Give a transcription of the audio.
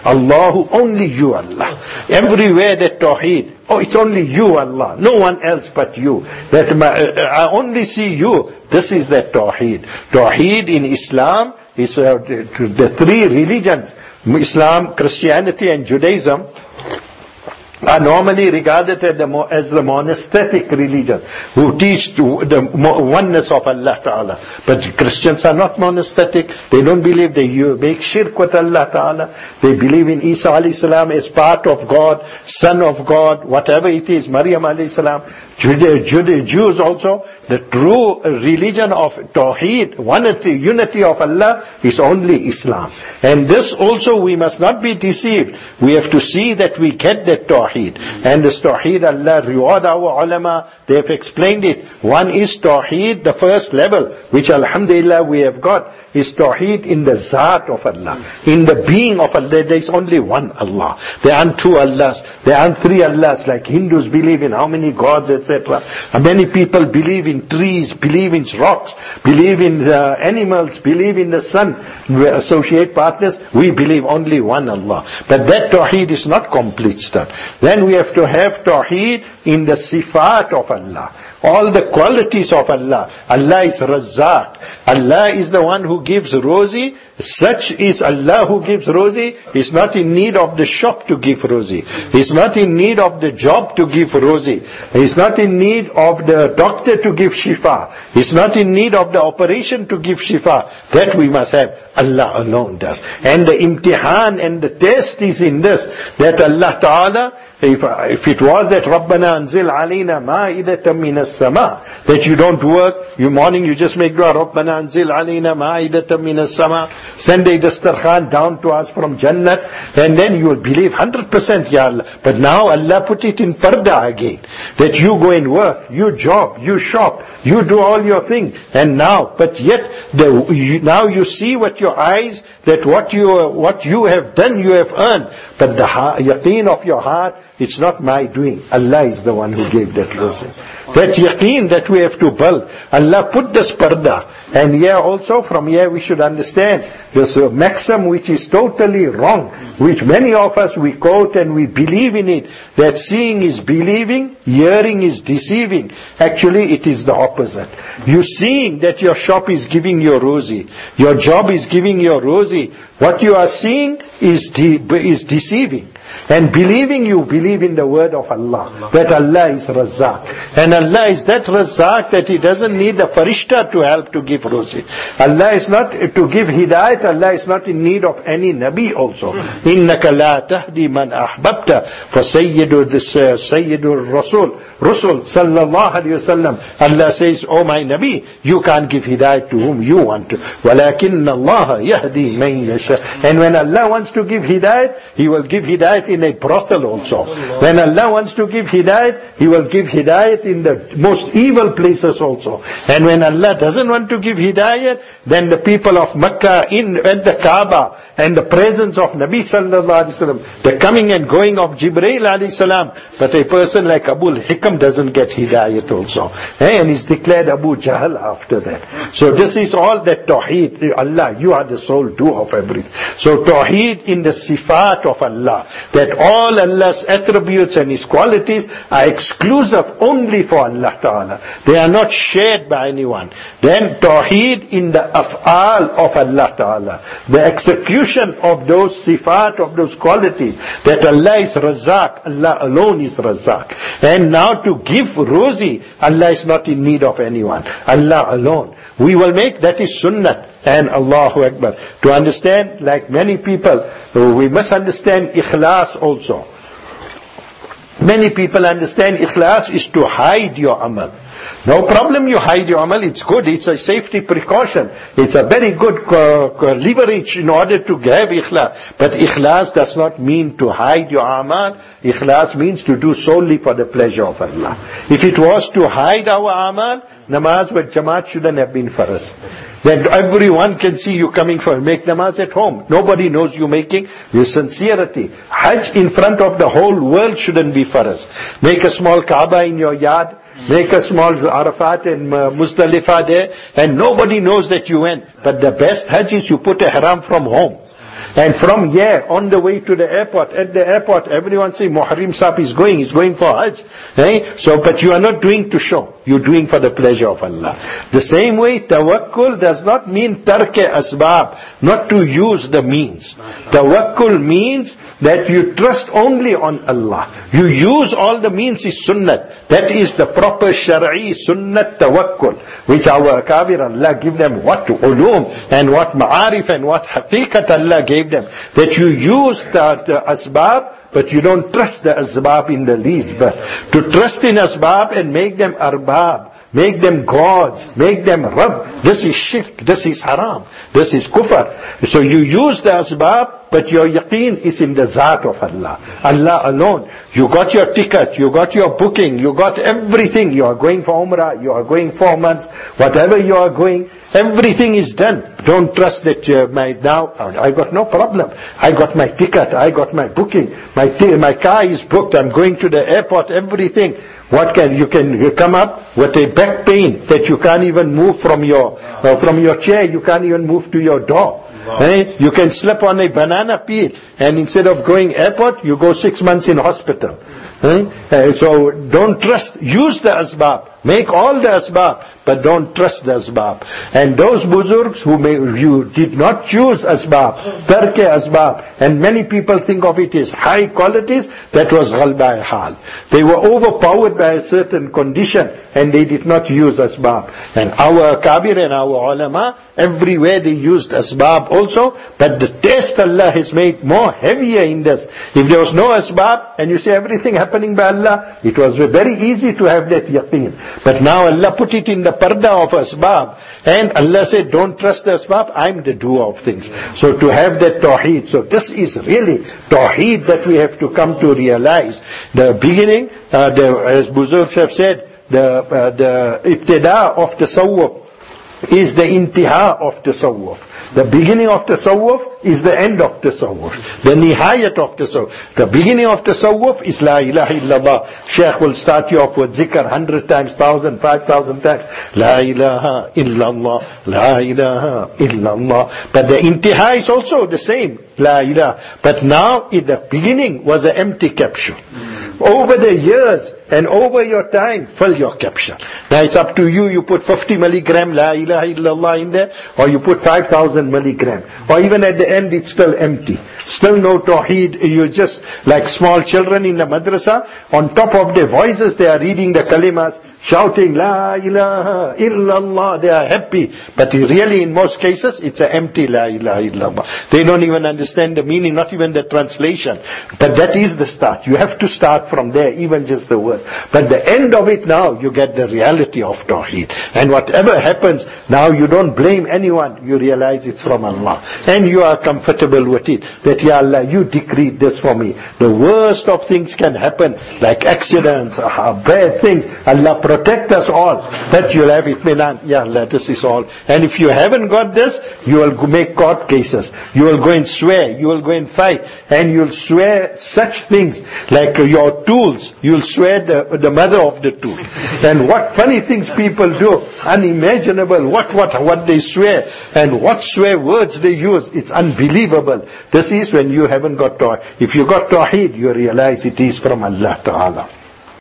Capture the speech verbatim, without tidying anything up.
Allahu, only you Allah. Everywhere that Tawheed, oh, it's only you Allah, no one else but you. That my, uh, I only see you. This is that Tawheed. Tawheed in Islam is uh, the three religions, Islam, Christianity and Judaism, are normally regarded as the, as the monastic religion, who teach to the oneness of Allah Ta'ala. But Christians are not monastic. They don't believe, they make shirk with Allah Ta'ala. They believe in Isa alayhi salam as part of God, son of God, whatever it is, Maryam alayhi salam. Jews also, the true religion of Tawheed, unity, unity of Allah is only Islam. And this also we must not be deceived. We have to see that we get that Tawheed. And this Tawheed, Allah reward our ulama. They have explained it. One is Tawheed, the first level, which Alhamdulillah we have got, is Tawheed in the Zat of Allah. In the being of Allah, there is only one Allah. There aren't two Allahs. There aren't three Allahs like Hindus believe in how many gods, et cetera. And many people believe in trees, believe in rocks, believe in uh, animals, believe in the sun. We associate partners. We believe only one Allah. But that Tawheed is not complete stuff. Then we have to have Tawheed in the Sifat of Allah. All the qualities of Allah. Allah is Razzaq. Allah is the one who gives rosy. Such is Allah who gives rosy. He's not in need of the shop to give rosy. He's not in need of the job to give rosy. He's not in need of the doctor to give shifa. He's not in need of the operation to give shifa. That we must have. Allah alone does. And the imtihan and the test is in this, that Allah Ta'ala, if, if it was that Rabbana anzil alayna ma'idatan minas sama, that you don't work, you morning you just make dua, Rabbana anzil alayna ma'idatan minas sama, send a dastarkhan down to us from Jannat, and then you will believe one hundred percent, Ya Allah. But now Allah put it in parda again, that you go and work, you job, you shop, you do all your thing, and now, but yet, the, you, now you see what your eyes, that what you, what you have done, you have earned, but the ha- yaqeen of your heart, it's not my doing. Allah is the one who gave that rosy. That yaqeen that we have to build. Allah put this parda. And here also, from here we should understand this uh, maxim which is totally wrong, which many of us we quote and we believe in it, that seeing is believing, hearing is deceiving. Actually it is the opposite. You seeing that your shop is giving you rosy, your job is giving you rosy, what you are seeing is de- is deceiving. And believing, you believe in the word of Allah, that Allah is Razzaq. And Allah is that Razzaq that He doesn't need the Farishta to help to give rosy. Allah is not to give Hidayat, Allah is not in need of any Nabi also. إِنَّكَ لَا تَهْدِي مَنْ أَحْبَبْتَ فَسَيِّدُ this uh, Sayyidur Rasul, Rasul sallallahu alayhi wa sallam. Allah says, oh my Nabi, you can't give Hidayat to whom you want to. وَلَكِنَّ اللَّهَ يَهْدِي مَنْ يَشَاءُ. And when Allah wants to give Hidayat, He will give Hidayat in a brothel also. When Allah wants to give Hidayat, He will give Hidayat in the most evil places also. And when Allah doesn't want to give Hidayat, then the people of Makkah in at the Kaaba and the presence of Nabi sallallahu alaihi wasallam, the coming and going of Jibreel alayhi salam. But a person like Abu al-Hikam doesn't get Hidayat also. And he's declared Abu Jahl after that. So this is all that Tawheed. Allah, you are the sole doer of everything. So Tawheed in the Sifat of Allah, that all Allah's attributes and His qualities are exclusive only for Allah Ta'ala. They are not shared by anyone. Then Tawheed in the Af'al of Allah Ta'ala, the execution of those Sifat, of those qualities, that Allah is Razzaq, Allah alone is Razzaq. And now to give rosy, Allah is not in need of anyone. Allah alone. We will make, that is Sunnah. And Allahu Akbar. To understand, like many people, we must understand Ikhlas also. Many people understand Ikhlas is to hide your amal. No problem you hide your amal, it's good, it's a safety precaution. It's a very good uh, leverage in order to have Ikhlas. But Ikhlas does not mean to hide your amal. Ikhlas means to do solely for the pleasure of Allah. If it was to hide our amal, namaz with Jamaat shouldn't have been for us. Then everyone can see you coming for make namaz at home. Nobody knows you making your sincerity. Hajj in front of the whole world shouldn't be for us. Make a small Kaaba in your yard. Make a small Arafat and uh, Muzdalifah there, and nobody knows that you went. But the best Hajj is you put a haram from home. And from here, on the way to the airport, at the airport, everyone say, Muharrim Sahib is going, he's going for Hajj. Eh? So, but you are not doing to show. You're doing for the pleasure of Allah. The same way, tawakkul does not mean tarke asbab, not to use the means. Tawakkul means that you trust only on Allah. You use all the means is sunnat. That is the proper shari'i sunnat tawakkul, which our akabir, Allah give them what ulum and what ma'arif and what haqiqat Allah gave them. That you use the, the asbab, but you don't trust the asbab in the least. But to trust in asbab and make them arbab, make them gods, make them Rabb, this is shirk, this is haram, this is kufr. So you use the asbab, but your yaqeen is in the zat of Allah. Allah alone. You got your ticket, you got your booking, you got everything. You are going for Umrah, you are going four months, whatever you are going, everything is done. Don't trust that uh, my now, I got no problem. I got my ticket, I got my booking, my t- my car is booked, I'm going to the airport, everything. What can, you can you come up with a back pain that you can't even move from your, uh, from your chair, you can't even move to your door. Eh? You can slip on a banana peel, and instead of going airport, you go six months in hospital. Eh? Uh, so don't trust, use the asbab, make all the asbab, but don't trust the asbab. And those buzurgs who may, you did not choose asbab, tarke asbab, and many people think of it as high qualities, that was ghalba hal. They were overpowered by a certain condition, and they did not use asbab. And our kabir and our ulama, everywhere they used asbab also, but the test Allah has made more heavier in this. If there was no asbab, and you say everything happening by Allah, it was very easy to have that yaqeen. But now Allah put it in the parda of asbab, and Allah said, don't trust the asbab, I'm the doer of things. So to have that tawheed, so this is really tawheed that we have to come to realize. The beginning, uh, the, as Buzurgs have said, the, uh, the ibtida of tasawwuf is the intiha of tasawwuf. The beginning of tasawwuf is the end of tasawwuf. The nihayat of tasawwuf. The beginning of tasawwuf is la ilaha illallah. Shaykh will start you off with zikr hundred times, thousand, five thousand times. La ilaha illallah, la ilaha illallah. But the intiha is also the same. La ilaha. But now in the beginning was an empty capsule. Over the years and over your time, fill your capsule. Now it's up to you. You put fifty milligram la ilaha illallah in there, or you put five thousand milligram, or even at the end it's still empty. Still no tawheed. You just like small children in the madrasa, on top of their voices they are reading the kalimas, shouting la ilaha illallah. They are happy, but really in most cases it's an empty la ilaha illallah. They don't even understand the meaning, not even the translation. But that is the start. You have to start from there, even just the word. But the end of it now, you get the reality of tawheed. And whatever happens, now you don't blame anyone. You realize it's from Allah. And you are comfortable with it. That, Ya Allah, you decreed this for me. The worst of things can happen, like accidents, uh, bad things. Allah protect us all. That you'll have itminan. Ya Allah, this is all. And if you haven't got this, you will make court cases. You will go and swear. You will go and fight. And you'll swear such things, like uh, your tools. You'll swear the, the mother of the tool. And what funny things people do, unimaginable. What, what, what they swear, and what swear words they use. It's unbelievable. This is when you haven't got tawheed. If you got tawheed, you realize it is from Allah Ta'ala.